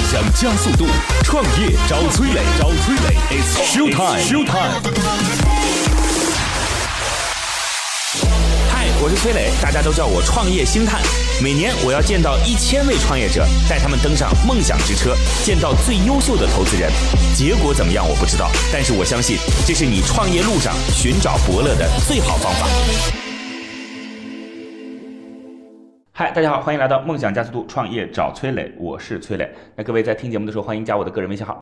想加速度，创业找崔磊，It's showtime。嗨，我是崔磊，大家都叫我创业星探。每年我要见到1000位创业者，带他们登上梦想之车，见到最优秀的投资人。结果怎么样我不知道，但是我相信这是你创业路上寻找伯乐的最好方法。嗨，大家好，欢迎来到梦想加速度创业找崔磊，我是崔磊。那各位在听节目的时候，欢迎加我的个人微信号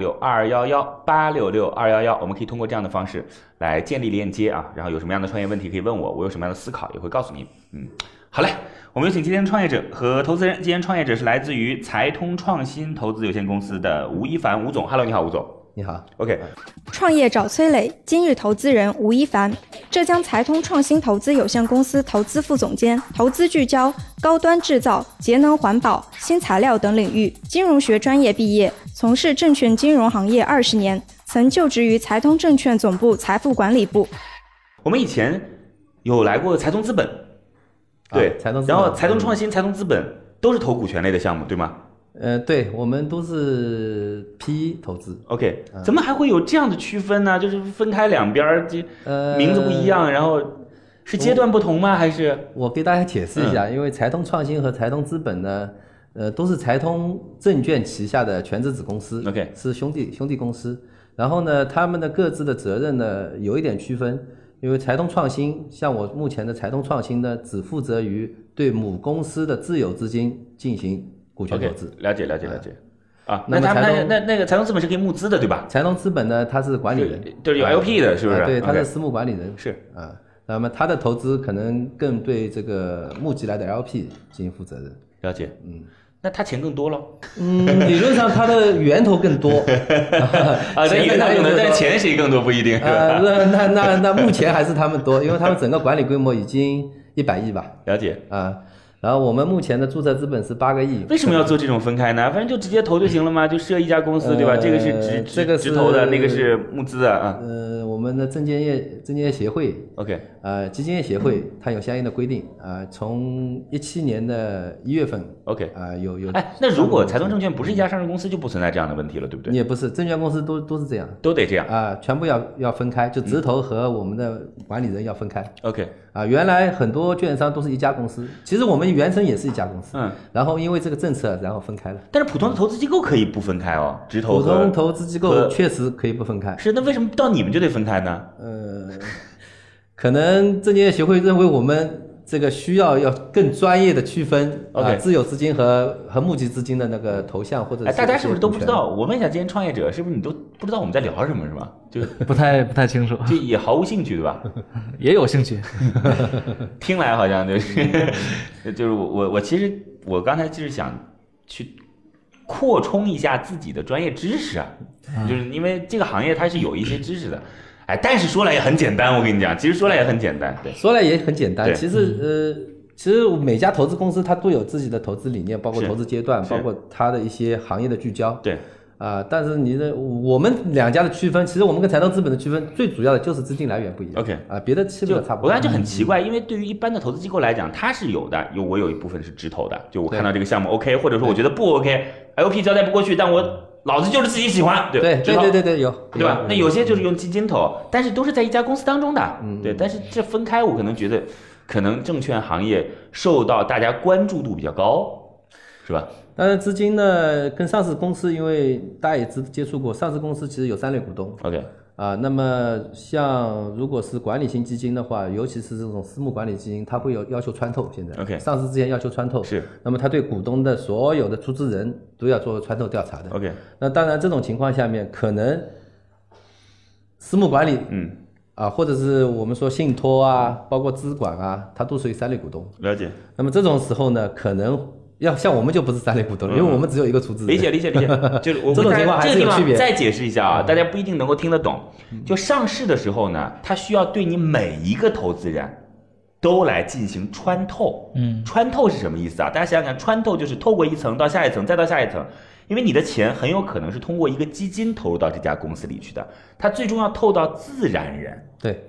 8662118662111，我们可以通过这样的方式来建立链接啊，然后有什么样的创业问题可以问我，我有什么样的思考也会告诉你。好嘞，我们有请今天的创业者和投资人。今天创业者是来自于财通创新投资有限公司的吴一凡吴总。Hello， 你好，吴总。 你好 ，OK。 创业找崔磊，今日投资人吴一凡，浙江财通创新投资有限公司投资副总监，投资聚焦高端制造、节能环保、新材料等领域，金融学专业毕业，从事证券金融行业20年，曾就职于财通证券总部财富管理部。 我们以前有来过财通资本，对， 财通资本， 然后财通创新、财通资本都是投股权类的项目，对吗？ 对，我们都是 PE 投资。 OK，怎么还会有这样的区分呢？就是分开两边，名字不一样，然后是阶段不同吗？还是？我给大家解释一下，因为财通创新和财通资本呢，都是财通证券旗下的全资子公司 ，OK， 是兄弟公司。然后呢，他们的各自的责任呢有一点区分，因为财通创新，像我目前的财通创新呢，只负责于对母公司的自有资金进行股权投资。 了解。啊，那他们那个财通资本是可以募资的，对吧？ 财通资本呢，它是管理人， 就是有 LP 的，是不是？ 对，他是私募管理人， 是啊。那么他的投资可能更对这个募集来的 LP 进行负责任。 了解，那他钱更多了？ 理论上他的源头更多啊，这源头更多，但钱谁更多不一定。 那目前还是他们多，因为他们整个管理规模已经100亿吧。 了解啊。然后我们目前的注册资本是8个亿。 为什么要做这种分开呢？反正就直接投就行了嘛，就设一家公司，对吧？这个是直投的，那个是募资的啊。 我们的证监业协会 ，OK， 基金业协会它有相应的规定啊，从17年的1月份 ，OK， 有。 那如果财通证券不是一家上市公司，就不存在这样的问题了，对不对？ 也不是，证券公司都是这样， 都得这样啊，全部要分开，就直投和我们的管理人要分开。 OK， 啊，原来很多券商都是一家公司，其实我们原生也是一家公司，然后因为这个政策，然后分开了。 但是普通的投资机构可以不分开哦，直投。 普通投资机构确实可以不分开。 是，那为什么到你们就得分开呢？ 可能证监业协会认为我们这个需要更专业的区分自有资金和募集资金的那个投向，或者是大家是不是都不知道？我问一下，今天创业者是不是你都不知道我们在聊什么，是吧？就不太清楚， 就也毫无兴趣，对吧？ 也有兴趣， 听来好像就是我其实我刚才就是想去扩充一下自己的专业知识啊，就是因为这个行业它是有一些知识的。但是说来也很简单，我跟你讲，其实说来也很简单，对， 说来也很简单。其实每家投资公司它都有自己的投资理念，包括投资阶段，包括它的一些行业的聚焦， 对。 但是我们两家的区分，其实我们跟财通资本的区分，最主要的就是资金来源不一样。 OK， 别的基本上差不多。 我感觉就很奇怪，因为对于一般的投资机构来讲，它是有的，我有一部分是直投的，就我看到这个项目 OK， 或者说我觉得不 OK，LP 交代不过去，但我老子就是自己喜欢， 对，有， 对吧？那有些就是用基金投，但是都是在一家公司当中的，对。但是这分开，我可能觉得，可能证券行业受到大家关注度比较高，是吧？ 但是资金呢，跟上市公司，因为大家也接触过，上市公司其实有3类股东。 OK。 那么像如果是管理型基金的话，尤其是这种私募管理基金，它会有要求穿透。现在 OK， 上市之前要求穿透， 是。 那么它对股东的所有的出资人都要做穿透调查的。 OK。 那当然这种情况下面，可能私募管理，或者是我们说信托啊，包括资管啊，它都属于3类股东。 了解。 那么这种时候呢，可能要像我们就不是3类股东，因为我们只有一个出资人。 理解。就是我这种情况还是有区别。 再解释一下啊，大家不一定能够听得懂。就上市的时候呢，它需要对你每一个投资人都来进行穿透。穿透是什么意思啊？大家想想看，穿透就是透过一层到下一层，再到下一层。因为你的钱很有可能是通过一个基金投入到这家公司里去的，它最终要透到自然人。 对。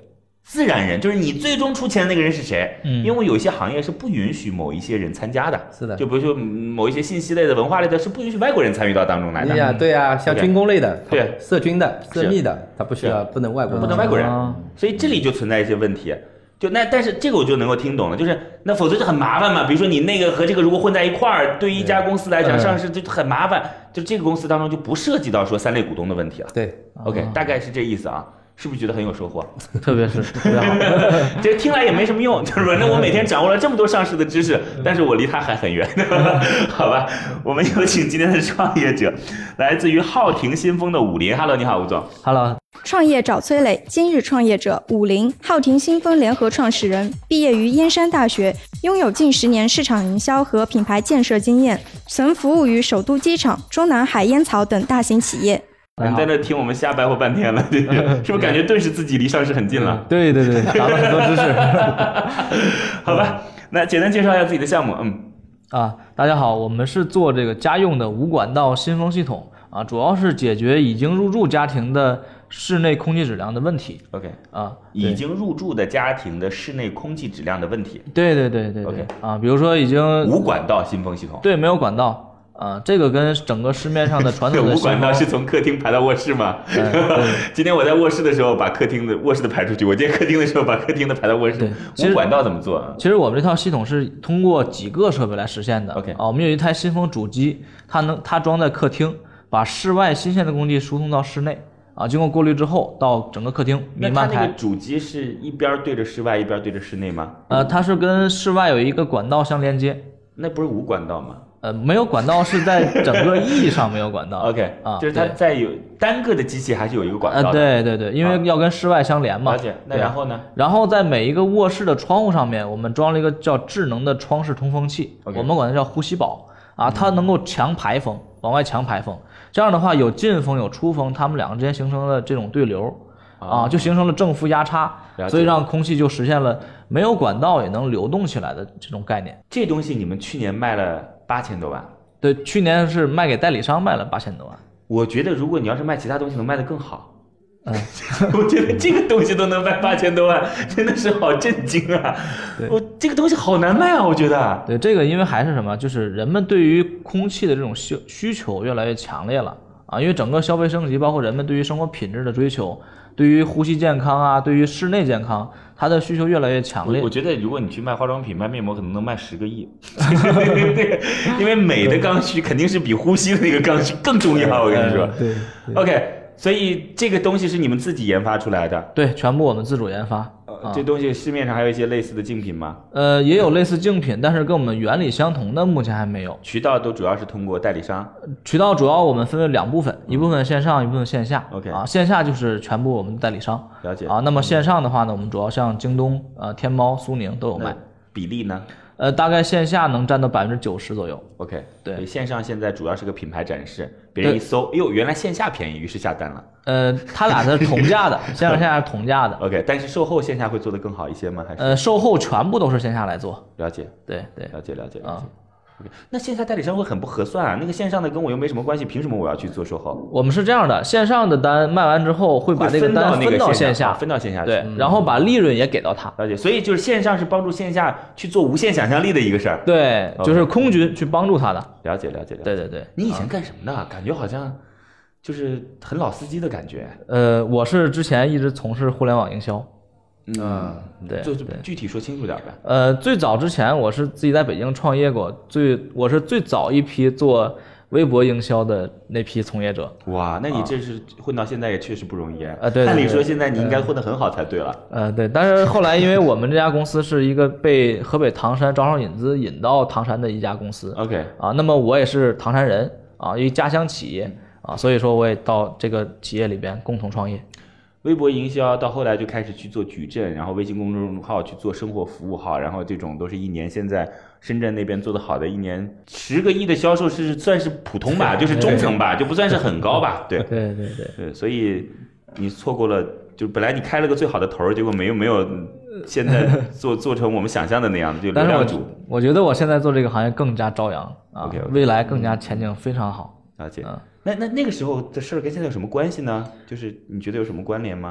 自然人，就是你最终出钱的那个人是谁？因为有一些行业是不允许某一些人参加的， 是的， 就比如说某一些信息类的、文化类的，是不允许外国人参与到当中来的。 呀，对呀，像军工类的， 对， 涉军的、涉密的，他不需要，不能外国人， 不能外国人，所以这里就存在一些问题。但是这个我就能够听懂了，就是那否则就很麻烦嘛。比如说你那个和这个如果混在一块儿，对于一家公司来讲，上市就很麻烦。就这个公司当中就不涉及到说3类股东的问题了。 对 ，OK，大概是这意思啊。是不是觉得很有收获？ 特别是特别好， 这听来也没什么用，就是反正我每天掌握了这么多上市的知识，但是我离他还很远，好吧？我们有请今天的创业者，来自于浩庭新风的武林。Hello， 你好，吴总。 Hello。 创业找崔磊，今日创业者武林，浩庭新风联合创始人，毕业于燕山大学，拥有近10年市场营销和品牌建设经验，曾服务于首都机场、中南海烟草等大型企业。 你在那听我们瞎白活半天了，是不是感觉顿时自己离上市很近了？ 对对对，长了很多知识。 好吧，那简单介绍一下自己的项目。 大家好，我们是做这个家用的无管道新风系统啊，主要是解决已经入住家庭的室内空气质量的问题。 OK 已经入住的家庭的室内空气质量的问题。 对对对对 OK 比如说已经无管道新风系统。 对，没有管道。这个跟整个市面上的传统的无管道是从客厅排到卧室吗？今天我在卧室的时候把卧室的排出去，我今天客厅的时候把客厅的排到卧室。无管道怎么做？ 其实我们这套系统是通过几个设备来实现的。 OK 我们有一台新风主机，它装在客厅，把室外新鲜的空气输送到室内。经过过滤之后，到整个客厅弥漫开。 那它那个主机是一边对着室外，一边对着室内吗？ 它是跟室外有一个管道相连接。 那不是无管道吗？ 没有管道是在整个意义上没有管道。 OK 就是它在有单个的机器还是有一个管道的。 对对对，因为要跟室外相连嘛。 了解。那然后呢？ 然后在每一个卧室的窗户上面，我们装了一个叫智能的窗式通风器，我们管它叫呼吸宝它能够强排风，往外强排风。这样的话，有进风有出风，它们两个之间形成了这种对流就形成了正负压差，所以让空气就实现了没有管道也能流动起来的这种概念。 这东西你们去年卖了8000多万。 对，去年是卖给代理商卖了8000多万。 我觉得如果你要是卖其他东西能卖得更好。我觉得这个东西都能卖8000多万，真的是好震惊啊！这个东西好难卖啊，我觉得。 对，这个因为还是什么，就是人们对于空气的这种需求越来越强烈了因为整个消费升级，包括人们对于生活品质的追求，对于呼吸健康对于室内健康，它的需求越来越强烈。 我觉得如果你去卖化妆品、卖面膜，可能能卖10个亿。因为美的刚需肯定是比呼吸的那个刚需更重要，我跟你说。 对 OK。所以这个东西是你们自己研发出来的？ 对，全部我们自主研发。 这东西市面上还有一些类似的竞品吗？ 也有类似竞品，但是跟我们原理相同的目前还没有。 渠道都主要是通过代理商？ 渠道主要我们分为2部分，一部分线上，一部分线下。 OK 线下就是全部我们的代理商。 了解那么线上的话呢，我们主要像京东、天猫、苏宁都有卖。 比例呢？ 大概线下能占到90%左右。 OK 对， 线上现在主要是个品牌展示，别人一搜，原来线下便宜，于是下单了。 它俩是同价的，线上线下是同价的。 OK， 但是售后线下会做得更好一些吗？还是售后全部都是线下来做。 了解。 对， 了解。那线下代理商会很不合算啊，那个线上的跟我又没什么关系，凭什么我要去做售后？ 我们是这样的，线上的单卖完之后会把这个单分到线下， 分到线下去， 对，然后把利润也给到他。 了解，所以就是线上是帮助线下去做无限想象力的一个事儿。 对，就是空军去帮助他的。 了解。 对。 你以前干什么的？感觉好像就是很老司机的感觉。 我是之前一直从事互联网营销。对， 就具体说清楚点呗。 最早之前我是自己在北京创业过，我是最早一批做微博营销的那批从业者。 哇，那你这是混到现在也确实不容易对。 按理说现在你应该混得很好才对了。 对，但是后来因为我们这家公司是一个被河北唐山招商引资引到唐山的一家公司。 OK 那么我也是唐山人因为家乡企业所以说我也到这个企业里边共同创业。 微博营销到后来就开始去做矩阵，然后微信公众号去做生活服务号，然后这种都是一年，现在深圳那边做的好的，一年10个亿的销售是算是普通吧，就是中层吧，就不算是很高吧。对，所以你错过了，就本来你开了个最好的头，结果没有现在做成我们想象的那样的，就流量主。 我觉得我现在做这个行业更加朝阳 OK 未来更加前景非常好。 了解。那个时候的事儿跟现在有什么关系呢？就是你觉得有什么关联吗？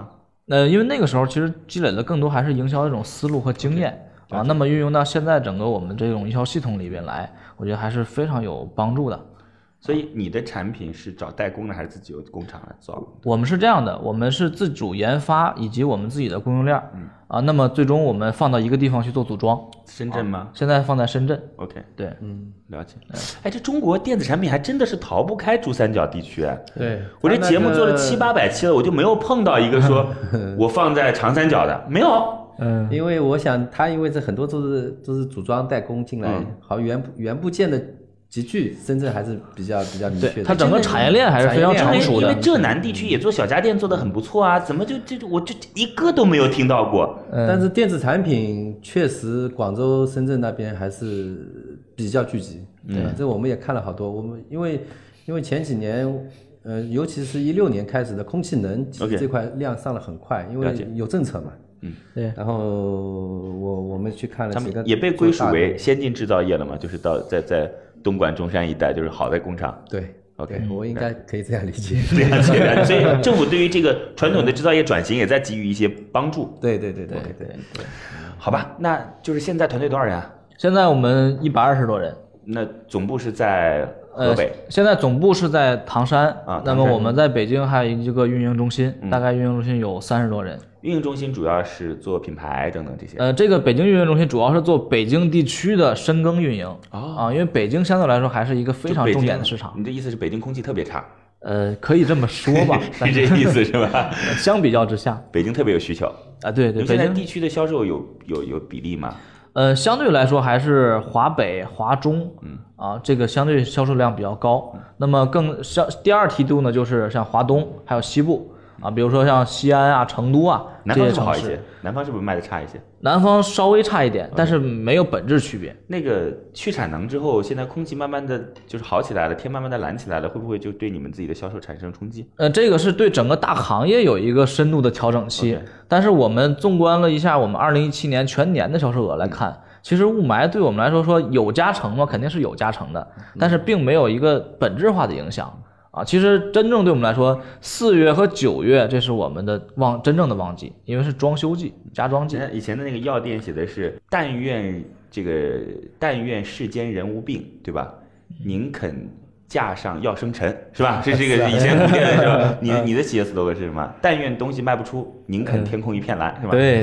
因为那个时候其实积累的更多还是营销的这种思路和经验啊，那么运用到现在整个我们这种营销系统里边来，我觉得还是非常有帮助的。 所以你的产品是找代工的还是自己有工厂来造？ 我们是这样的，我们是自主研发以及我们自己的供应链，那么最终我们放到一个地方去做组装。 深圳吗？ 现在放在深圳。 OK， 对， 了解。哎，这中国电子产品还真的是逃不开珠三角地区。 对， 我这节目做了700-800期了，我就没有碰到一个说我放在长三角的，没有。 因为我想因为这很多都是组装代工进来，好原部件的集聚，深圳还是比较明确的。 它整个产业链还是非常成熟的。 因为浙南地区也做小家电做得很不错啊，怎么我就一个都没有听到过。 但是电子产品确实广州、深圳那边还是比较聚集。这我们也看了好多。我们因为前几年，尤其是16年开始的空气能这块量上了很快，因为有政策嘛。 对。 然后我们去看了几个， 他们也被归属为先进制造业了嘛，就是在东莞中山一带，就是好的工厂。 对 ，OK， 我应该可以这样理解。 这样解的，所以政府对于这个传统的制造业转型也在给予一些帮助。 对。 好吧，那就是现在团队多少人啊？ 现在我们120多人。 那总部是在河北。 现在总部是在唐山啊。 那么我们在北京还有一个运营中心，大概运营中心有30多人。 运营中心主要是做品牌等等这些。 这个北京运营中心主要是做北京地区的深耕运营因为北京相对来说还是一个非常重点的市场。 你的意思是北京空气特别差？ 可以这么说吧， 是这意思是吧？ 相比较之下， 北京特别有需求啊。对， 你们现在地区的销售有比例吗？ 相对来说还是华北、华中，这个相对销售量比较高。那么第二梯度呢，就是像华东还有西部。比如说像西安啊、成都啊， 南方是不是好一些？南方是不是卖的差一些？ 南方稍微差一点，但是没有本质区别。 那个去产能之后，现在空气慢慢的就是好起来了，天慢慢的蓝起来了，会不会就对你们自己的销售产生冲击？ 这个是对整个大行业有一个深度的调整期。但是我们纵观了一下我们2017年全年的销售额来看，其实雾霾对我们来说有加成吗？肯定是有加成的，但是并没有一个本质化的影响。其实真正对我们来说，4月和9月这是我们的真正的旺季，因为是装修季、家装季。 以前的那个药店写的是“但愿世间人无病”，对吧？宁肯架上药生尘，是吧？是这个以前古店的是吧？你的企业 slogan 是什么？但愿东西卖不出，宁肯天空一片蓝，是吧？ 对。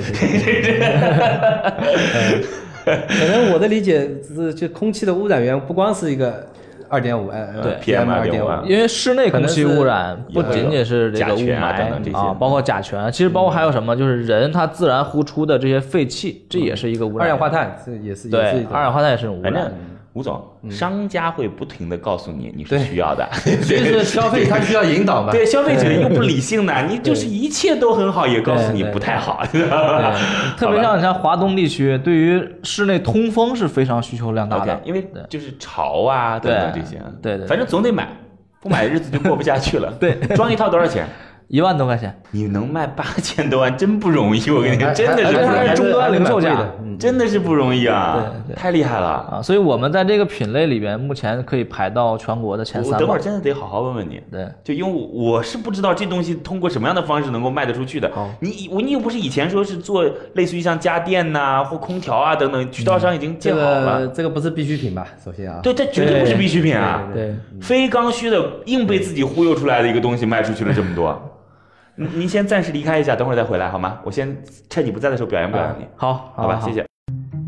可能我的理解是，就空气的污染源不光是一个2.5， 对 PM 2.5， 因为室内空气污染不仅仅是这个雾霾包括甲醛，其实包括还有什么，就是人他自然呼出的这些废气，这也是一个污染。 二氧化碳这也是对，二氧化碳也是污染。 吴总，商家会不停的告诉你是需要的， 所以说消费他需要引导嘛。 对，消费者又不理性的，你就是一切都很好，也告诉你不太好。 特别像华东地区，对于室内通风是非常需求量大的， 因为就是潮啊等等这些。 对， 反正总得买，不买日子就过不下去了。 对， 装一套多少钱 ？1万多块钱， 你能卖8000多万，真不容易。我跟你说，真的是终端零售价， 真的是不容易啊！太厉害了啊！所以我们在这个品类里边，目前可以排到全国的前3。 我等会儿真的得好好问问你。 对， 就因为我是不知道这东西通过什么样的方式能够卖得出去的。你又不是以前说是做类似于像家电呐或空调啊等等，渠道商已经建好了。 这个不是必需品吧？首先啊， 对，这绝对不是必需品啊！ 对， 非刚需的，硬被自己忽悠出来的一个东西卖出去了这么多。您先暂时离开一下，等会儿再回来好吗？我先趁你不在的时候表扬表扬你。 好吧，谢谢。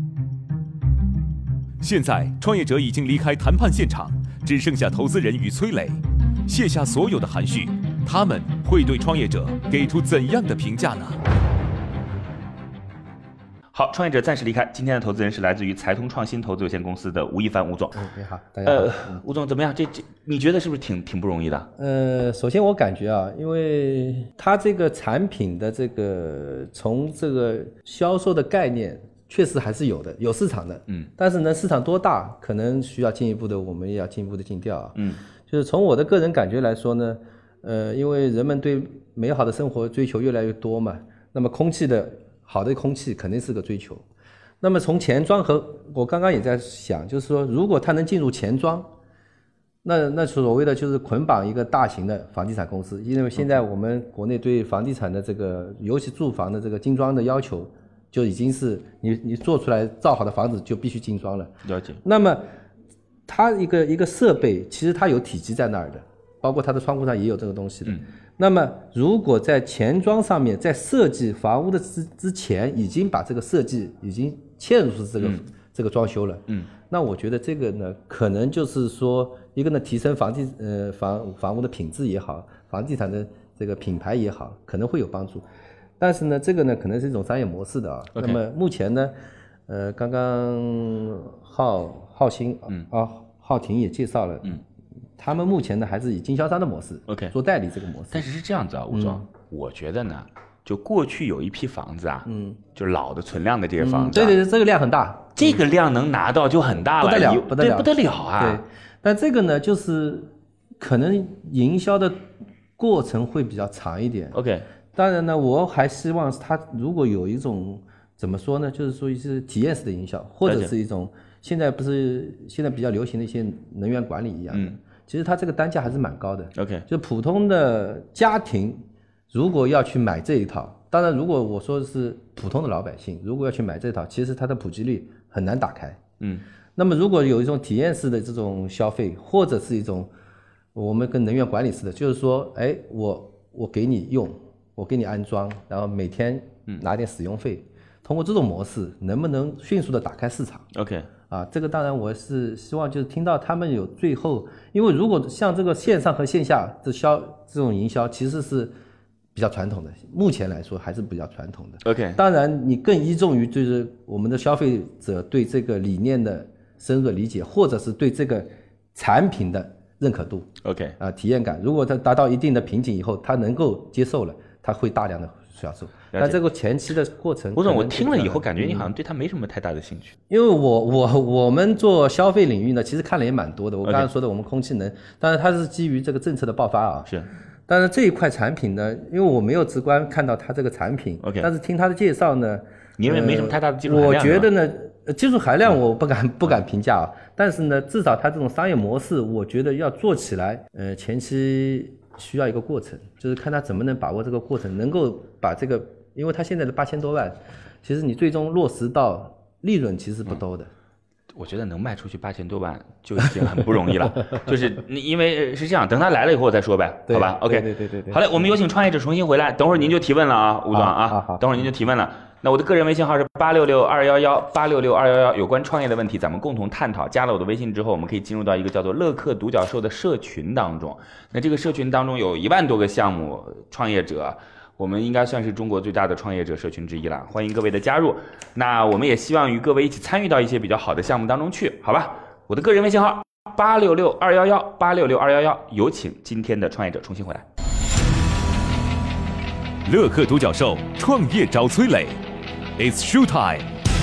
现在创业者已经离开谈判现场，只剩下投资人与崔磊，卸下所有的含蓄，他们会对创业者给出怎样的评价呢？ 好，创业者暂时离开。今天的投资人是来自于财通创新投资有限公司的吴亦凡吴总。 你好，大家好。 吴总怎么样？这你觉得是不是挺不容易的？ 首先我感觉啊，因为它这个产品的这个从这个销售的概念确实还是有的，有市场的。但是呢，市场多大，可能需要进一步的，我们也要进一步的尽调啊。就是从我的个人感觉来说呢，因为人们对美好的生活追求越来越多嘛，那么好的空气肯定是个追求。那么从钱庄和我刚刚也在想，就是说如果它能进入钱庄， 那所谓的就是捆绑一个大型的房地产公司，因为现在我们国内对房地产的这个，尤其住房的这个精装的要求，就已经是你做出来造好的房子就必须精装了。 了解。 那么它一个设备，其实它有体积在那儿的，包括它的窗户上也有这个东西的。那么如果在前装上面，在设计房屋的之前，已经把这个设计已经嵌入这个装修了。那我觉得这个呢，可能就是说，一个呢提升房屋的品质也好，房地产的这个品牌也好，可能会有帮助。但是呢，这个呢可能是一种商业模式的啊。那么目前呢，刚刚浩庭也介绍了，他们目前呢还是以经销商的模式做代理这个模式。 但是这样子啊，吴总，我觉得呢，就过去有一批房子啊，就老的存量的这些房子， 对，这个量很大， 这个量能拿到就很大了， 不得了啊。 对，但这个呢，就是可能营销的过程会比较长一点。 OK， 当然呢，我还希望他如果有一种怎么说呢，就是说是体验式的营销，或者是一种现在比较流行的一些能源管理一样的。其实它这个单价还是蛮高的。 OK， 就普通的家庭如果要去买这一套，当然如果我说的是普通的老百姓，如果要去买这套，其实它的普及率很难打开。那么如果有一种体验式的这种消费，或者是一种我们跟能源管理似的，就是说，哎，我给你用，我给你安装，然后每天拿点使用费，通过这种模式，能不能迅速的打开市场 ？OK。 这个当然我是希望就是听到他们有最后，因为如果像这个线上和线下这种营销其实是比较传统的，目前来说还是比较传统的。 OK， 当然你更依重于就是我们的消费者对这个理念的深入理解，或者是对这个产品的认可度。 OK， 体验感，如果它达到一定的瓶颈以后，他能够接受了，他会大量的销售。但这个前期的过程， 吴总，我听了以后感觉你好像对他没什么太大的兴趣。 因为我们做消费领域呢，其实看了也蛮多的。我刚才说的我们空气能，当然它是基于这个政策的爆发啊。 是。 但是这一块产品呢，因为我没有直观看到它这个产品。 OK。 但是听他的介绍呢， 你认为没什么太大的技术含量？ 我觉得呢，技术含量我不敢评价啊。但是呢，至少它这种商业模式，我觉得要做起来，前期需要一个过程，就是看他怎么能把握这个过程，能够把这个，因为他现在的8000多万，其实你最终落实到利润其实不多的。 我觉得能卖出去8000多万就已经很不容易了，就是你因为是这样，等他来了以后再说呗，好吧 ？OK， 对。 好嘞，我们有请创业者重新回来，等会儿您就提问了啊，吴总啊，等会儿您就提问了。那我的个人微信号是866211，866211，有关创业的问题咱们共同探讨。加了我的微信之后，我们可以进入到一个叫做乐客独角兽的社群当中。那这个社群当中有1万多个项目创业者，我们应该算是中国最大的创业者社群之一了，欢迎各位的加入。那我们也希望与各位一起参与到一些比较好的项目当中去，好吧？我的个人微信号866211，866211，有请今天的创业者重新回来。 乐客独角兽创业找崔磊 ，It's show time。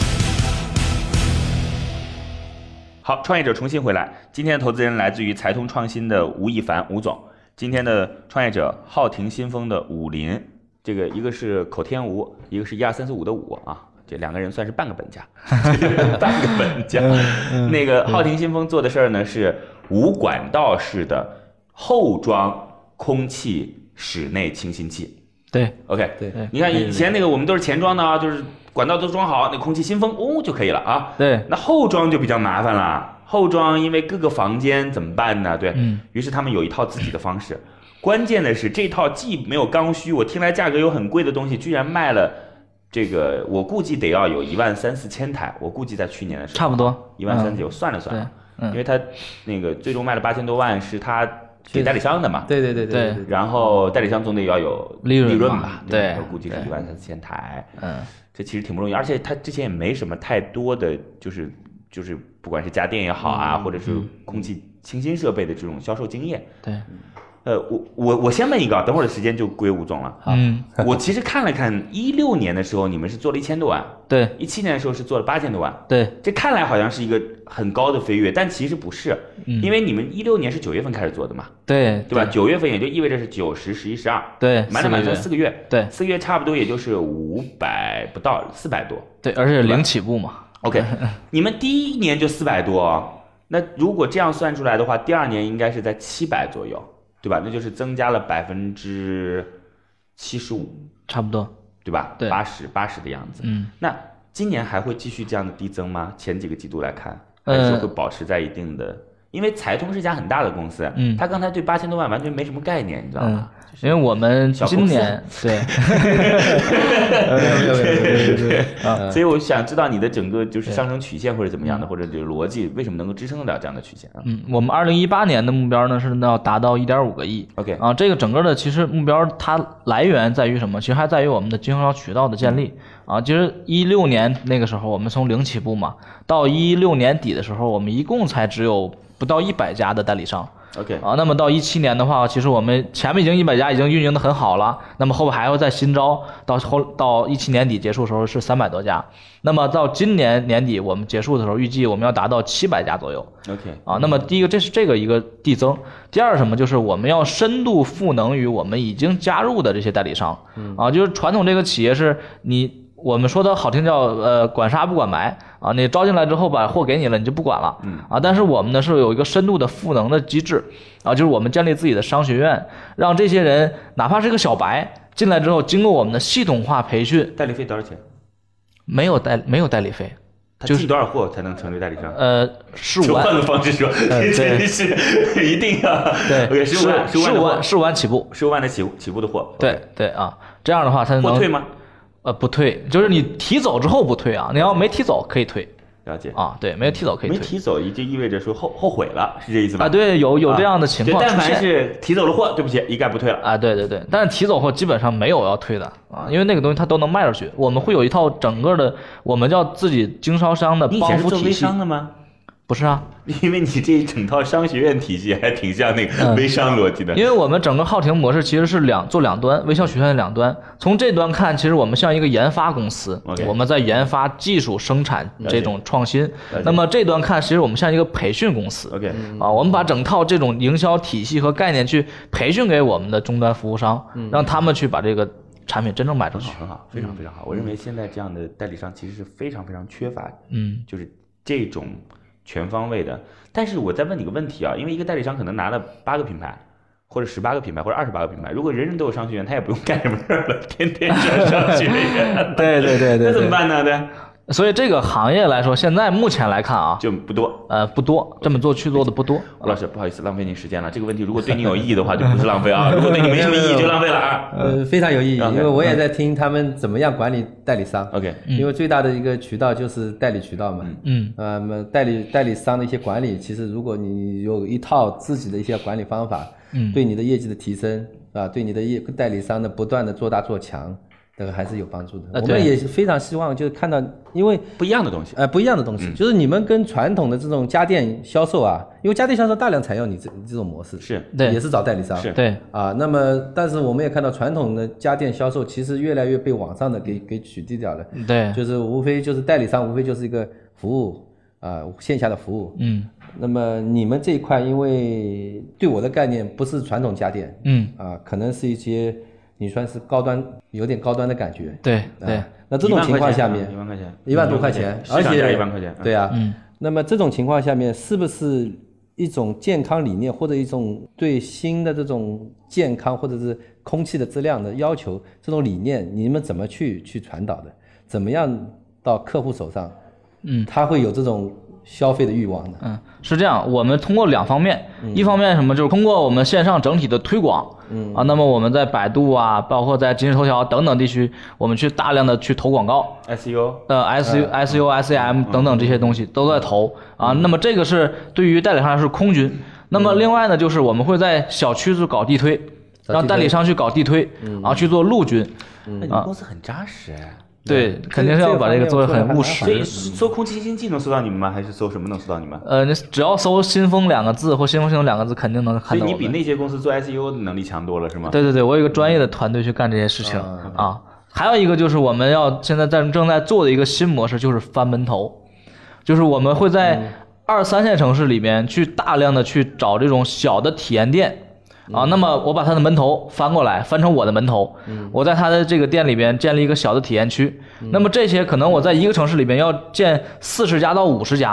好，创业者重新回来。今天的投资人来自于财通创新的吴亦凡吴总，今天的创业者浩庭新风的武林，这个一个是口天吴，一个是12345的武啊，这2个人算是半个本家，半个本家。那个浩庭新风做的事儿呢是无管道式的后装空气室内清新器。 对 ，OK， 对，你看以前那个我们都是前装的啊，就是管道都装好，那空气新风就可以了啊。 对， 那后装就比较麻烦了。后装因为各个房间怎么办呢？对，于是他们有一套自己的方式。关键的是这套既没有刚需，我听来价格又很贵的东西，居然卖了这个，我估计得要有13000-4000千台。我估计在去年的时候， 差不多 13900，算了算，因为他那个最终卖了8000多万，是他给代理商的嘛？ 对。 然后代理商总得要有利润吧？ 对， 我估计是13000台。这其实挺不容易，而且他之前也没什么太多的，就是不管是家电也好啊，或者是空气清新设备的这种销售经验。 对。 我先问一个，等会儿的时间就归吴总了。我其实看了看，16年的时候你们是做了1000多万， 对 ，17年的时候是做了8000多万， 对， 这看来好像是一个很高的飞跃，但其实不是，因为你们16年是9月份开始做的嘛， 对吧？9月份也就意味着是9、10、11、12， 对， 满打算4个月， 对 ，4个月差不多也就是500不到400多， 对，而且零起步嘛。 OK， 你们第1年就400多。 那如果这样算出来的话，第2年应该是在700左右，对吧？那就是增加了75%， 差不多， 对吧？ 对 ，80的样子。那今年还会继续这样的递增吗？前几个季度来看，还是会保持在一定的？因为财通是一家很大的公司，他刚才对8000多万完全没什么概念，你知道吗？ 因为我们今年对， 所以我想知道你的整个就是上升曲线或者怎么样的，或者就是逻辑为什么能够支撑得了这样的曲线啊？ 我们2018年的目标呢是要达到1.5个亿。 OK 啊，这个整个的其实目标它来源在于什么？其实还在于我们的经销渠道的建立啊。其实16年那个时候我们从0起步嘛，到16年底的时候，我们一共才只有不到100家的代理商。 OK 啊，那么到17年的话，其实我们前面已经100家已经运营的很好了，那么后边还会再新招，到17年底结束的时候是300多家，那么到今年年底我们结束的时候，预计我们要达到700家左右。 OK 啊，那么第一个这是这个一个递增，第二什么就是我们要深度赋能于我们已经加入的这些代理商。啊，就是传统这个企业是我们说的好听叫管杀不管埋啊，你招进来之后把货给你了，你就不管了啊。但是我们呢是有一个深度的赋能的机制啊，就是我们建立自己的商学院，让这些人哪怕是个小白进来之后，经过我们的系统化培训。 代理费多少钱？ 没有代理费。 他进多少货才能成为代理商 ？15万。 换个方式说，真是一定要对 ，15 万起步 ，15万的起步的货。 对对啊，这样的话才能货退吗？ 不退，就是你提走之后不退啊，你要没提走可以退。 了解啊，对，没有提走可以退。 没提走就意味着说后悔了，是这意思吧？ 啊，对，有这样的情况出现。 但凡是提走了货，对不起，一概不退了。 啊，对对对，但是提走货基本上没有要退的啊，因为那个东西它都能卖出去。我们会有一套整个的，我们叫自己经销商的帮扶体系。你以前是做微商的吗？ 不是啊， 因为你这一整套商学院体系还挺像那个微商逻辑的。 因为我们整个浩庭模式其实是做两端，微商学院的两端。从这端看，其实我们像一个研发公司，我们在研发技术、生产这种创新。那么这端看，其实我们像一个培训公司。啊，我们把整套这种营销体系和概念去培训给我们的终端服务商，让他们去把这个产品真正卖出去。 很好，非常非常好。我认为现在这样的代理商其实是非常非常缺乏，就是这种全方位的。但是我再问你个问题啊，因为一个代理商可能拿了8个品牌，或者18个品牌，或者28个品牌，如果人人都有商学院，他也不用干什么事儿了，天天上商学院。 对，那怎么办呢？对。 所以这个行业来说，现在目前来看啊， 就不多， 不多，这么去做的不多。 吴老师，不好意思，浪费您时间了。这个问题如果对你有意义的话，就不是浪费啊；如果对你没什么意义，就浪费了啊。 非常有意义，因为我也在听他们怎么样管理代理商。 OK， 因为最大的一个渠道就是代理渠道嘛。代理商的一些管理，其实如果你有一套自己的一些管理方法，对你的业绩的提升啊，对你的代理商的不断的做大做强。这个还是有帮助的。我们也非常希望就是看到，因为不一样的东西， 不一样的东西，就是你们跟传统的这种家电销售啊，因为家电销售大量采用你这种模式， 是， 对，也是找代理商， 是， 对啊。那么，但是我们也看到传统的家电销售其实越来越被网上的给取缔掉了， 对， 就是无非就是代理商，无非就是一个服务啊，线下的服务，那么你们这一块，因为对我的概念不是传统家电，可能是一些。你算是高端，有点高端的感觉。 对， 那这种情况下面 ，1万块钱 ，1万多块钱，而且 1万块钱， 对啊，那么这种情况下面，是不是一种健康理念，或者一种对新的这种健康或者是空气的质量的要求，这种理念，你们怎么去传导的？怎么样到客户手上，他会有这种消费的欲望的？ 是这样，我们通过2方面，一方面什么，就是通过我们线上整体的推广。那么我们在百度啊，包括在今日头条等等地区，我们去大量的去投广告 ，SEO、SEM 等等这些东西都在投啊。那么这个是对于代理商来说是空军。那么另外呢，就是我们会在小区去搞地推，让代理商去搞地推，然后去做陆军。 你们公司很扎实哎。 对，肯定是要把这个做得很务实。 所以搜空气清新剂能搜到你们吗？还是搜什么能搜到你们？ 你只要搜新风2个字或新风系统2个字，肯定能看到。 所以你比那些公司做 SEO 的能力强多了，是吗？ 对，我有一个专业的团队去干这些事情啊。还有一个就是我们现在正在做的一个新模式，就是翻门头，就是我们会在2、3线城市里面去大量的去找这种小的体验店。那么我把他的门头翻过来，翻成我的门头，我在他的这个店里边建立一个小的体验区。那么这些可能我在一个城市里边要建40家到50家，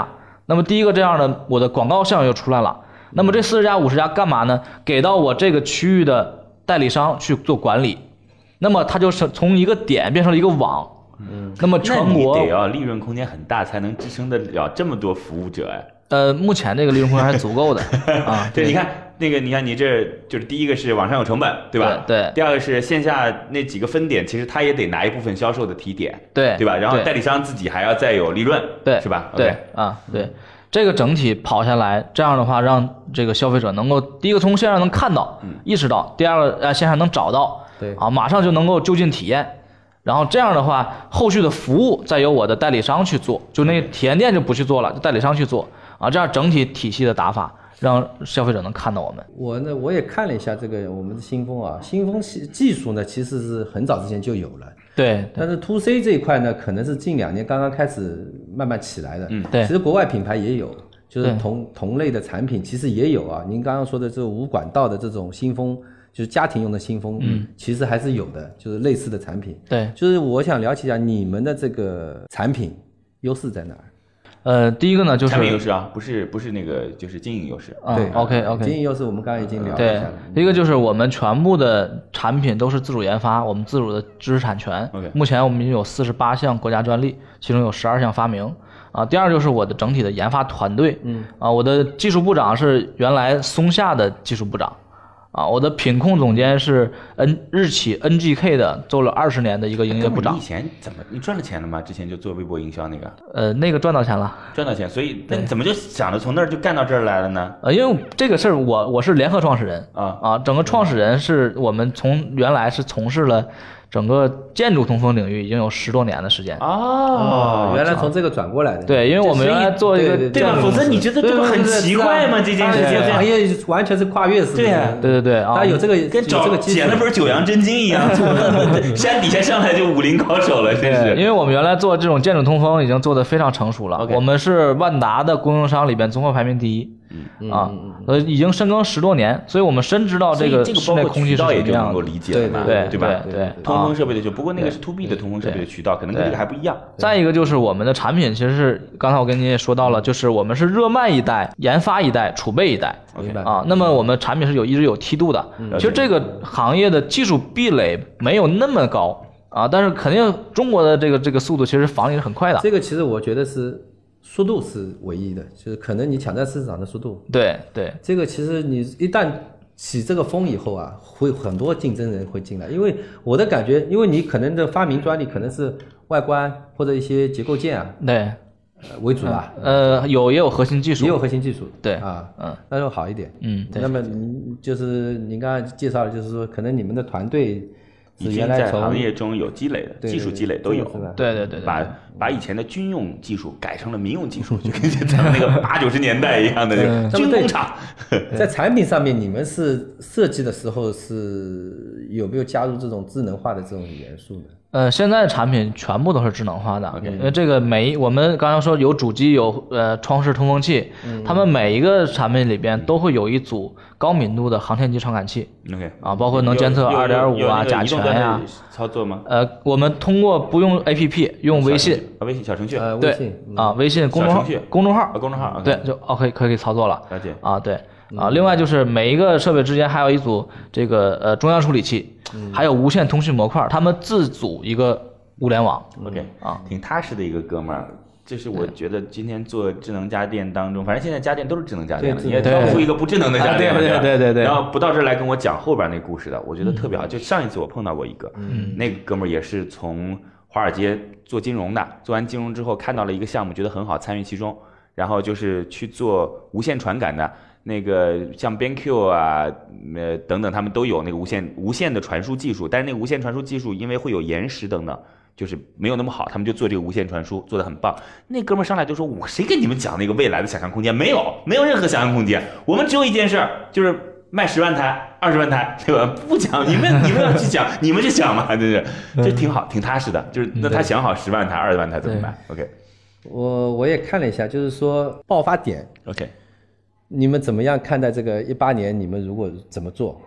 那么第一个这样的，我的广告效应就出来了。那么这40家50家干嘛呢？给到我这个区域的代理商去做管理，那么它就是从一个点变成了一个网。那么全国那你得要利润空间很大，才能支撑得了这么多服务者哎。 目前这个利润空间还是足够的啊。 对，你看你这就是第一个是网上有成本，对吧？ 对。 第二个是线下那几个分点，其实他也得拿一部分销售的提点，对吧？然后代理商自己还要再有利润， 对， 是吧？ 对啊，对。这个整体跑下来，这样的话让这个消费者能够第一个从线上能看到、意识到，第二个线上能找到， 对啊，马上就能够就近体验。然后这样的话，后续的服务再由我的代理商去做，就那体验店就不去做了，就代理商去做啊，这样整体体系的打法，让消费者能看到我们。 我也看了一下这个我们的新风啊，新风技术呢其实是很早之前就有了， 对， 但是 To C 这一块呢，可能是近2年刚刚开始慢慢起来的。 对， 其实国外品牌也有，就是同类的产品其实也有啊。您刚刚说的这无管道的这种新风。就是家庭用的新风，其实还是有的，就是类似的产品。 对， 就是我想了解一下你们的这个产品优势在哪儿？ 第一个呢就是产品优势啊，不是那个就是经营优势。 对 ，OK， 经营优势我们刚刚已经聊了一下了。 对，一个就是我们全部的产品都是自主研发，我们自主的知识产权。目前我们已经有48项国家专利，其中有12项发明。啊，第二就是我的整体的研发团队。我的技术部长是原来松下的技术部长。啊，我的品控总监是日企 NGK 的，做了20年的一个营业部长。 你以前你赚了钱了吗？之前就做微博营销那个？ 那个赚到钱了， 所以那你怎么就想着从那儿就干到这儿来了呢？ 因为这个事儿我是联合创始人整个创始人是我们原来是从事了整个建筑通风领域已经有10多年的时间原来从这个转过来的。 对，因为我们原来做一个对吧？否则你觉得这不很奇怪吗？这件事情行业完全是跨越式的。 对啊， 他有这个跟捡了本九阳真经一样，山底下上来就武林高手了，真是。 因为我们原来做这种建筑通风已经做得非常成熟了，我们是万达的供应商里边综合排名第一。已经深耕10多年，所以我们深知道这个室内空气是什么样的， 也就能够理解了嘛，对吧？ 对， 通风设备的不过那个是 to B 的通风设备的渠道，可能跟这个还不一样。 再一个就是我们的产品，其实是刚才我跟您也说到了，就是我们是热卖一代、研发一代、储备一代。那么我们产品是一直有梯度的。其实这个行业的技术壁垒没有那么高但是肯定中国的这个速度其实防也是很快的。 这个其实我觉得是。速度是唯一的，就是可能你抢占市场的速度。 对， 这个其实你一旦起这个风以后啊，会很多竞争人会进来。因为我的感觉，因为你可能的发明专利可能是外观或者一些结构件对为主吧。 也有核心技术， 对那就好一点。 对。 那么就是您刚刚介绍的，就是说可能你们的团队已经在行业中有积累的，技术积累都有。 对， 把以前的军用技术改成了民用技术，就跟咱们那个80、90年代一样的这个军工厂。 在产品上面，你们是设计的时候是有没有加入这种智能化的这种元素呢？ 现在的产品全部都是智能化的，因为这个我们刚刚说有主机有窗式通风器，他们每一个产品里边都会有一组高敏度的航天级传感器包括能监测2.5甲醛呀。 操作吗？ 我们通过不用 APP， 用微信小程序， 对微信公众号，对，就可以操作了。 了解对。另外就是每一个设备之间还有一组这个中央处理器，还有无线通讯模块，他们自组一个物联网。 挺踏实的一个哥们儿。这是我觉得今天做智能家电当中，反正现在家电都是智能家电了，你也挑不出一个不智能的家电。 对。 然后不到这儿来跟我讲后边那故事的，我觉得特别好。就上一次我碰到过一个，那个哥们儿也是从华尔街做金融的，做完金融之后看到了一个项目，觉得很好，参与其中，然后就是去做无线传感的。那个像 BenQ 啊，等等，他们都有那个无线的传输技术，但是那个无线传输技术因为会有延时等等，就是没有那么好，他们就做这个无线传输，做得很棒。那哥们儿上来就说：“谁跟你们讲那个未来的想象空间？没有任何想象空间，我们只有一件事，就是卖10万台、20万台，对吧？不讲，你们要去讲，你们去讲嘛，对，这挺好，挺踏实的。就是那他想好10万台、20万台怎么办 ？OK， 我也看了一下，就是说爆发点 OK。” 你们怎么样看待这个18年？你们如果怎么做？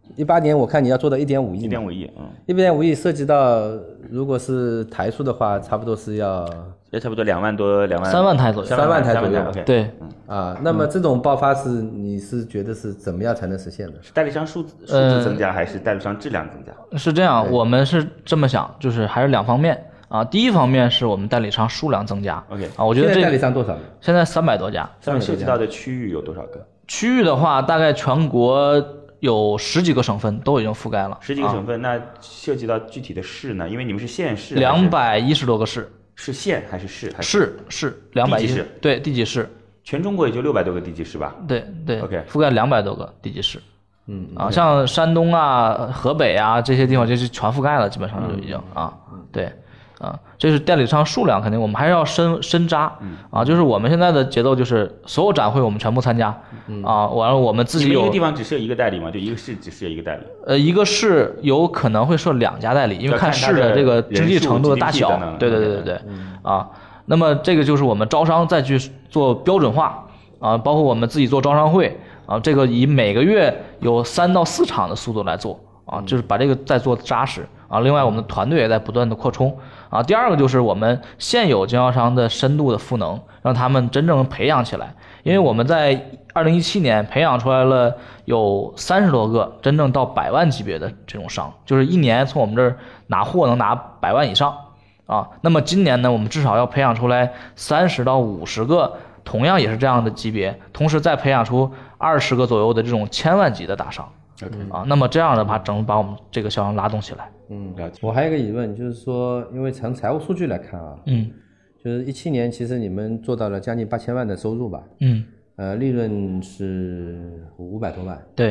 18年我看你要做到1.5亿 ，1.5亿 ，1.5亿涉及到如果是台数的话，差不多是要差不多2万多 3万台左右 ，3万台左右。 对， 那么这种爆发你是觉得是怎么样才能实现的？ 是代理商数字增加，还是代理商质量增加？ 是这样，我们是这么想，就是还是2方面啊。第一方面是我们代理商数量增加。 OK 啊，我觉得现在代理商多少个？ 现在300多家。 上面涉及到的区域有多少个？ 区域的话，大概全国有10几个省份都已经覆盖了。 10几个省份，那涉及到具体的市呢？因为你们是县市 ，210多个市。 是县还是市？ 是210，对，地级市。 全中国也就600多个地级市吧？ 对 ，OK， 覆盖200多个地级市。像山东啊、河北啊这些地方就是全覆盖了，基本上就已经对。这是代理商数量，肯定我们还是要深扎就是我们现在的节奏就是所有展会我们全部参加完了我们自己有一个地方只设一个代理吗？就一个市只设一个代理？ 一个市有可能会设2家代理，因为看市的这个经济程度的大小。对那么这个就是我们招商再去做标准化包括我们自己做招商会这个以每个月有3到4场的速度来做就是把这个再做扎实另外我们的团队也在不断的扩充第二个就是我们现有经销商的深度的赋能，让他们真正培养起来。因为我们在2017年培养出来了有30多个真正到100万级别的这种商，就是一年从我们这儿拿货能拿100万以上那么今年呢，我们至少要培养出来30到50个同样也是这样的级别，同时再培养出20个左右的这种1000万级的大商。那么这样的话把我们这个销量拉动起来。 了解。我还有一个疑问，就是说，因为从财务数据来看就是17年其实你们做到了将近8000万的收入吧？利润是500多万。 对。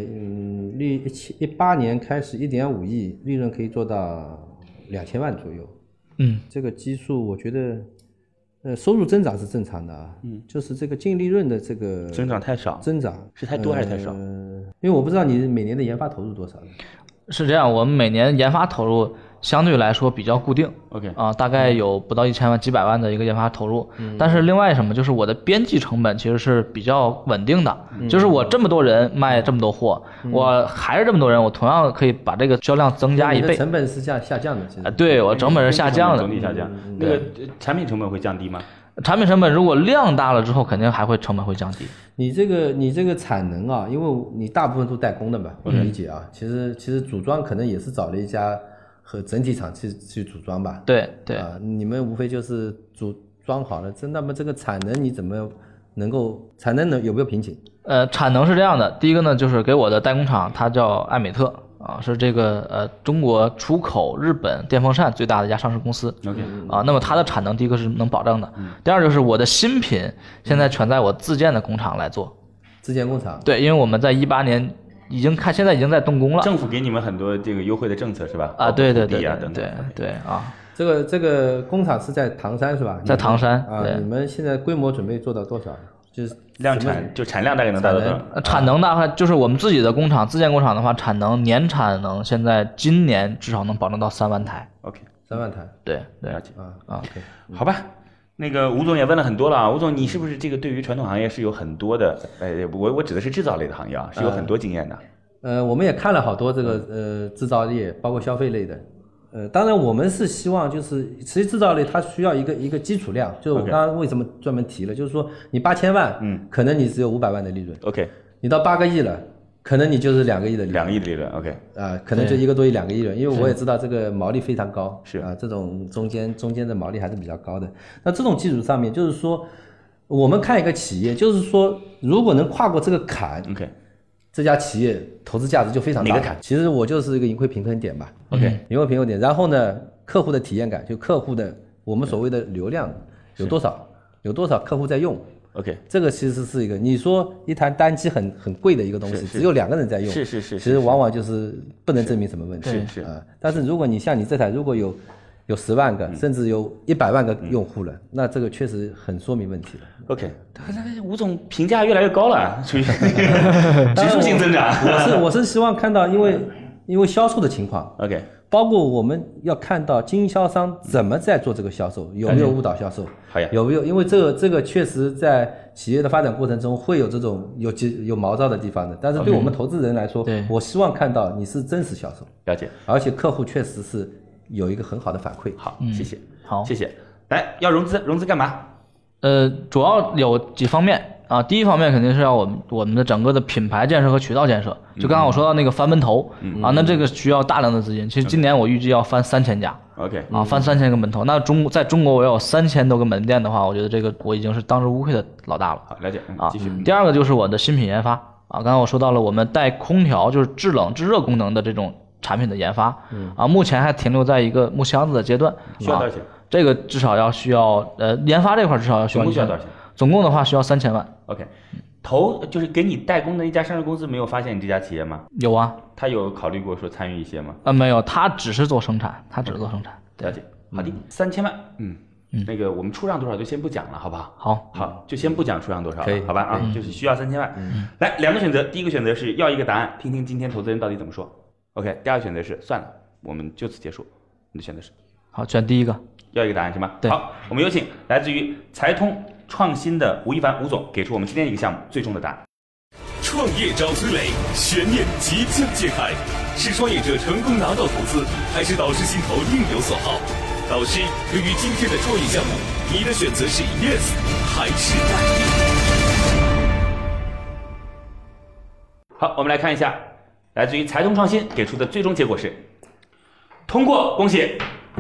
18年开始1.5亿，利润可以做到2000万左右。这个基数我觉得收入增长是正常的就是这个净利润的这个增长太少， 增长是太多还是太少？ 因为我不知道你每年的研发投入多少。 是这样，我们每年研发投入相对来说比较固定 ，OK 大概有不到1000万几百万的一个研发投入，但是另外什么就是我的边际成本其实是比较稳定的，就是我这么多人卖这么多货，我还是这么多人，我同样可以把这个销量增加1倍。 成本是下降的，其实对，我成本是下降的， 总体下降。那个产品成本会降低吗？ 产品成本如果量大了之后，肯定还会成本会降低。 你这个产能因为你大部分都代工的嘛，我理解其实组装可能也是找了一家和整体厂去组装吧。 对你们无非就是组装好了，那么这个产能你怎么能够产能有没有瓶颈？ 产能是这样的，第一个呢就是给我的代工厂，它叫艾美特是这个中国出口日本电风扇最大的一家上市公司。 OK 那么它的产能第一个是能保证的，第二就是我的新品现在全在我自建的工厂来做。 自建工厂？ 对，因为我们在18年现在已经在动工了。 政府给你们很多这个优惠的政策是吧？ 对对这个工厂是在唐山是吧？ 在唐山你们现在规模准备做到多少？就是产量大概能达到多少？ 产能大概就是我们自己的工厂，自建工厂的话，年产能现在今年至少能保证到3万台。 OK， 3万台。 对，了解 OK， 好吧。那个吴总也问了很多了吴总，你是不是这个对于传统行业是有很多的？我指的是制造类的行业是有很多经验的。 我们也看了好多这个制造业，包括消费类的。当然我们是希望就是其实制造类它需要一个基础量，就我刚刚为什么专门提了，就是说你8000万可能你只有500万的利润 ，OK， 你到8个亿了可能你就是2个亿的利润，2 个亿的利润 OK 可能就1个多亿2个亿了，因为我也知道这个毛利非常高， 是这种中间的毛利还是比较高的。那这种基础上面就是说我们看一个企业，就是说如果能跨过这个坎 OK， 这家企业投资价值就非常大。哪个坎？其实我就是一个盈亏平衡点吧。 OK， 盈亏平衡点。然后呢，客户的体验感，就客户的我们所谓的流量有多少客户在用。 OK， 这个其实是一个，你说一台单机很贵的一个东西，只有2个人在用， 是， 其实往往就是不能证明什么问题。 是但是如果你像你这台，如果有10万个，甚至有100万个用户了，那这个确实很说明问题了。 OK， 吴总评价越来越高了，属于指数性增长。 我是希望看到，因为销售的情况 ，OK， 包括我们要看到经销商怎么在做这个销售，有没有误导销售，有没有，因为这个确实在企业的发展过程中会有这种有毛躁的地方的，但是对我们投资人来说，我希望看到你是真实销售， 了解， 而且客户确实是有一个很好的反馈。 好，谢谢， 好， 谢谢。来，要融资干嘛？ 主要有几方面啊。第一方面肯定是要我们的整个的品牌建设和渠道建设。就刚刚我说到那个翻门头啊，那这个需要大量的资金。其实今年我预计要翻3000家。 OK 啊，翻3000个门头。那在中国我要有3000多个门店的话，我觉得这个我已经是当之无愧的老大了。 好，了解。继续。 第二个就是我的新品研发啊，刚刚我说到了我们带空调就是制冷制热功能的这种产品的研发啊，目前还停留在一个木箱子的阶段。 需要多少钱？ 这个至少需要研发这块至少要需要总共需要多少钱？ 总共的话需要3000万。 OK， 就是给你代工的一家上市公司没有发现你这家企业吗？ 有啊， 他有考虑过说参与一些吗？ 没有，他只是做生产， 了解，好的，3000万，那个我们出让多少就先不讲了，好不好？好，就先不讲出让多少了，好吧？啊，就是需要3000万。来，两个选择，第一个选择是要一个答案，听听今天投资人到底怎么说。OK， 第二个选择是算了，我们就此结束。你的选择是？ 好，选第一个。 要一个答案是吗？ 对。 好，我们有请来自于财通创新的吴亦凡吴总给出我们今天一个项目最终的答案。 创业找崔磊，悬念即将揭开，是创业者成功拿到投资，还是导师心头另有所好？导师，对于今天的创业项目，你的选择是 yes 还是 no？ 好，我们来看一下，来自于财通创新给出的最终结果是通过，恭喜。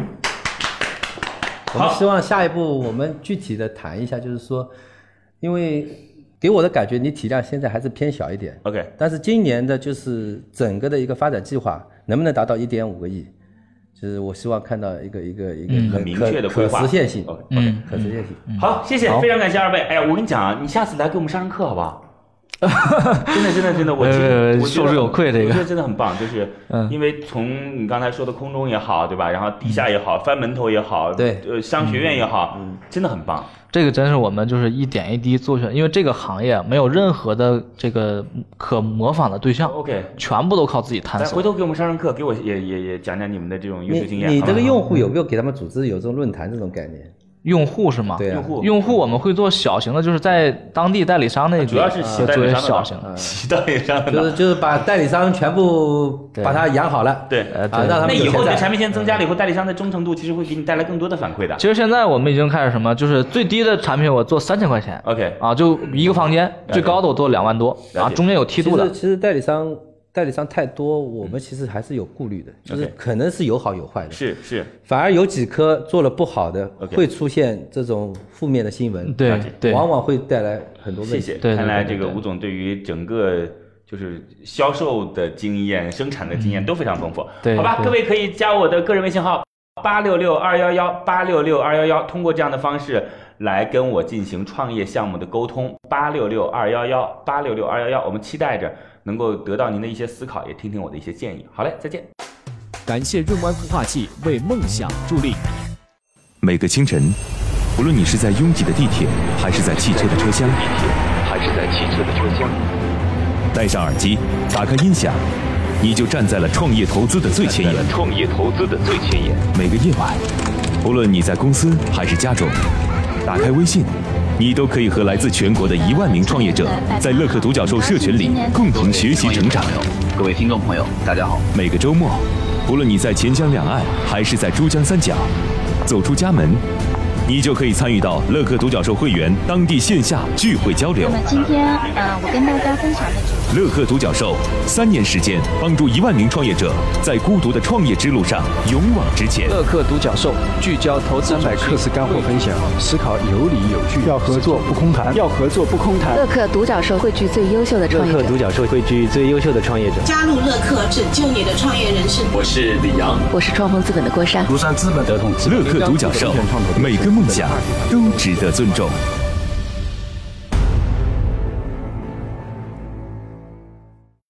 我们希望下一步我们具体的谈一下，就是说，因为给我的感觉你体量现在还是偏小一点 ，OK， 但是今年的就是整个的一个发展计划能不能达到1.5个亿，就是我希望看到一个很明确的规划， 可实现性， 可实现性。好，谢谢，非常感谢二位。哎呀，我跟你讲啊，你下次来给我们上课好不好？真的，我受之有愧。这个我觉得真的很棒，就是因为从你刚才说的空中也好，对吧？然后地下也好，翻门头也好， 对， 商学院也好，真的很棒。 这个真是我们就是一点一滴做出来，因为这个行业没有任何的这个可模仿的对象 ，OK， 全部都靠自己探索。 回头给我们上课，给我也讲讲你们的这种优秀经验。 你这个用户有没有给他们组织有这种论坛这种概念？ 用户是吗？ 对啊， 用户我们会做小型的，就是在当地代理商那里， 主要是洗代理商小型， 洗代理商的， 就是把代理商全部把它养好了， 对， 让他们那以后你的产品线增加了以后，代理商的忠诚度其实会给你带来更多的反馈的。 其实现在我们已经开始什么，就是最低的产品我做3000块钱 ，OK， 啊，就一个房间，最高的我做2万多，啊，中间有梯度的。 其实代理商太多，我们其实还是有顾虑的，就是可能是有好有坏的， 是， 反而有几颗做了不好的，会出现这种负面的新闻， 对， 往往会带来很多问题。 谢谢，看来这个吴总对于整个就是销售的经验、生产的经验都非常丰富。好吧，各位可以加我的个人微信号866211866211，通过这样的方式来跟我进行创业项目的沟通。866211，我们期待着能够得到您的一些思考，也听听我的一些建议。好嘞，再见。 感谢润湾孵化器为梦想助力。每个清晨，无论你是在拥挤的地铁，还是在汽车的车厢，戴上耳机，打开音响，你就站在了创业投资的最前沿。每个夜晚，无论你在公司还是家中，打开微信，你都可以和来自全国的1万名创业者在乐客独角兽社群里共同学习成长。 各位听众朋友，大家好。 每个周末，无论你在钱江两岸还是在珠江三角，走出家门，你就可以参与到乐客独角兽会员当地线下聚会交流。 那么今天我跟大家分享的乐客独角兽3年时间，帮助1万名创业者在孤独的创业之路上勇往直前。 乐客独角兽聚焦投资300课时干货分享，思考有理有据，要合作不空谈。 乐客独角兽汇聚最优秀的创业者。 乐客独角兽汇聚最优秀的创业者。 加入乐客，拯救你的创业人生。 我是李阳， 我是创丰资本的郭珊。 庐山资本德同。 乐客独角兽，每个梦想都值得尊重。